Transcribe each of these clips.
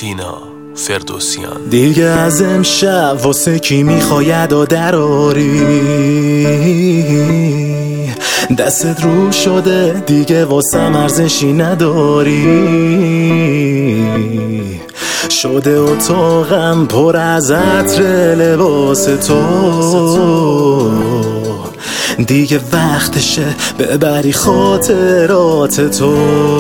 سینا فردوسیان. دیگه از امشب واسه کی میخوای ادا دراری؟ دستت رو شده دیگه واسم ارزشی نداری. شده اتاقم پر از عطر لباس تو، دیگه وقتشه ببری خاطرات تو.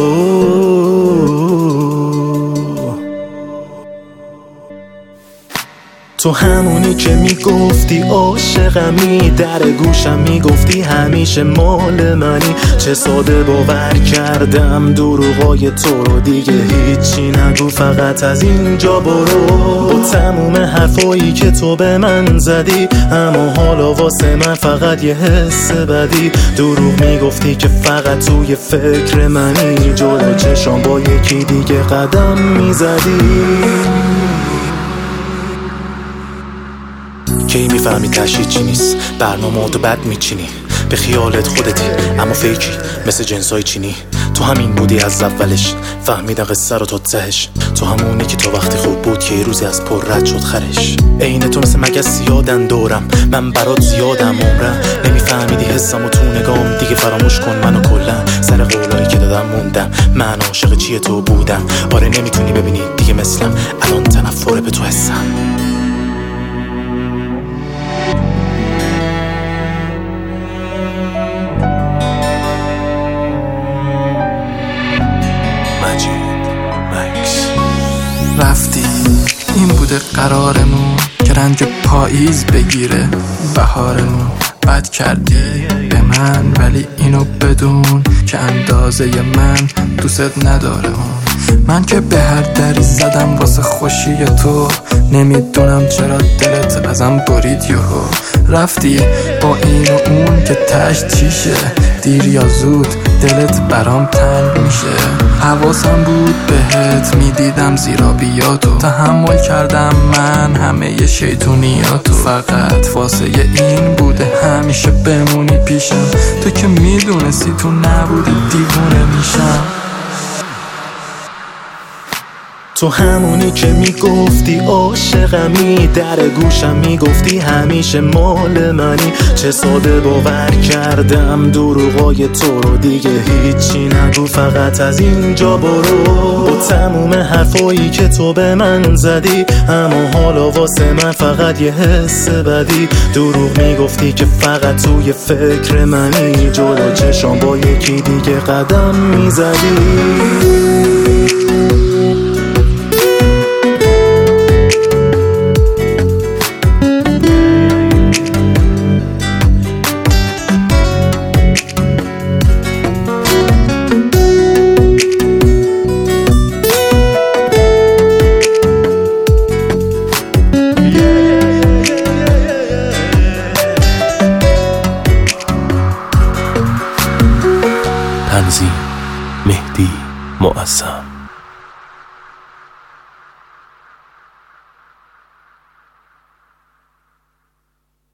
تو همونی که میگفتی عاشقمی، در گوشم میگفتی همیشه مال منی. چه ساده باور کردم دروغای تو رو، دیگه هیچی نگو فقط از اینجا برو. با تموم حرفایی که تو به من زدی، اما حالا واسه من فقط یه حس بدی. دروغ میگفتی که فقط توی فکر منی، جلو چشام با یکی دیگه قدم میزدی. کی میفهمی تشهید چی نیست؟ برنامه تو بد میچینی، به خیالت خودتی اما فیکی مثل جنسای چینی. تو همین بودی از اولش، فهمیدم قصه رو تا تهش. تو همونی که تا وقتی خوب بود که یه روزی از پر رد شد خرش. عین تو مثل مگس زیادن دورم، من برات زیادم عمرم. نمیفهمیدی حسم و تو نگام، دیگه فراموش کن منو کلن. سر قولایی که دادم موندم، من عاشق چیه تو بودم. آره نمیتونی ببینی دیگه مثلم، الان تنفر به تو حسم. رفتی، این بوده قرارمون که رنج پاییز بگیره بهارمون. بد کردی به من ولی اینو بدون که اندازه من دوست نداره اون. من که به هر دری زدم واسه خوشی تو، نمیدونم چرا دلت ازم برید یهو. رفتی با این و اون که تشت چیشه، دیر یا زود دلت برام تنگ میشه. حواسم بود بهت میدیدم زیرابیاتو، تحمل کردم من همه شیطونیاتو. فقط واسه این بوده همیشه بمونی پیشم، تو که میدونستی تو نبودی دیوونه میشم. تو همونی که میگفتی عاشقمی، در گوشم میگفتی همیشه مال منی. چه ساده باور کردم دروغای تو رو، دیگه هیچی نگو فقط از اینجا برو. با تموم حرفایی که تو به من زدی، اما حالا واسه من فقط یه حس بدی. دروغ میگفتی که فقط توی فکر منی، جلو چشام با یکی دیگه قدم میزدی. تنظیم مهدی معظم.